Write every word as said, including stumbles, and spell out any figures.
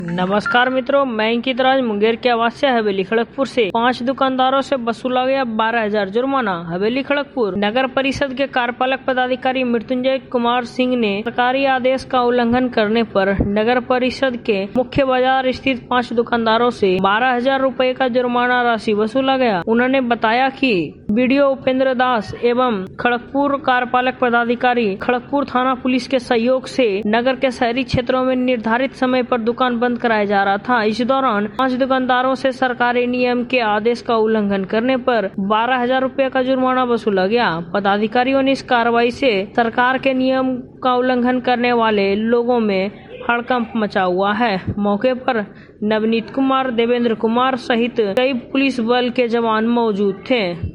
नमस्कार मित्रों, मैं अंकित राज मुंगेर के आवासीय हवेली खड़गपुर से पांच दुकानदारों से वसूला गया बारह हजार जुर्माना। हवेली खड़गपुर नगर परिषद के कार्यपालक पदाधिकारी मृत्युंजय कुमार सिंह ने सरकारी आदेश का उल्लंघन करने पर नगर परिषद के मुख्य बाजार स्थित पांच दुकानदारों से बारह हजार रूपए का जुर्माना राशि वसूला गया। उन्होंने बताया कि बीडीओ उपेंद्र दास एवं खड़गपुर कार्यपालक पदाधिकारी खड़गपुर थाना पुलिस के सहयोग से नगर के शहरी क्षेत्रों में निर्धारित समय पर दुकान बंद कराया जा रहा था। इस दौरान पांच दुकानदारों से सरकारी नियम के आदेश का उल्लंघन करने पर बारह हजार रूपए का जुर्माना वसूला गया। पदाधिकारियों ने इस कार्रवाई से सरकार के नियम का उल्लंघन करने वाले लोगों में हड़कंप मचा हुआ है। मौके पर नवनीत कुमार, देवेंद्र कुमार सहित कई पुलिस बल के जवान मौजूद थे।